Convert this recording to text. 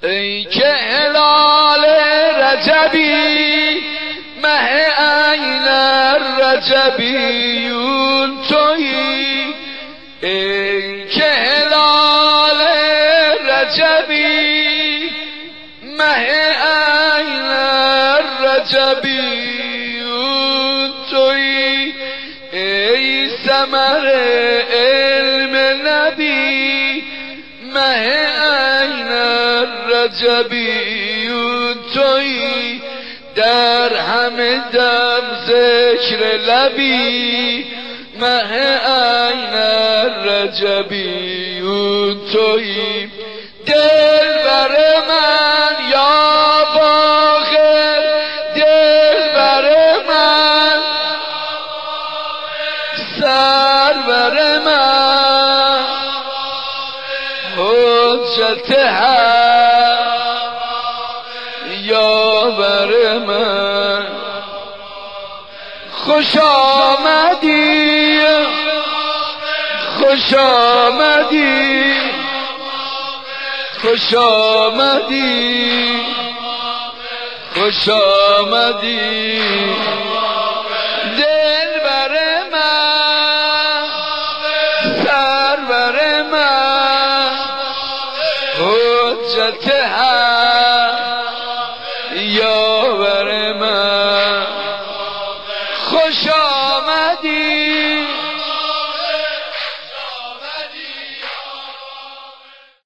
ای که هلال رجبی مه عین رجبیون تویی، ای که هلال رجبی مه عین رجبیون تویی، ای ثمر علم نبی مه عین رجبیون تویی، در همه دم ذکر لبی مه عین رجبیون تویی، دلبر من یا باخر دلبر من سرور من حجت حق یاور من، خوش آمدی خوش آمدی خوش آمدی خوش آمدی دلبر من سرور من حجت حق یاور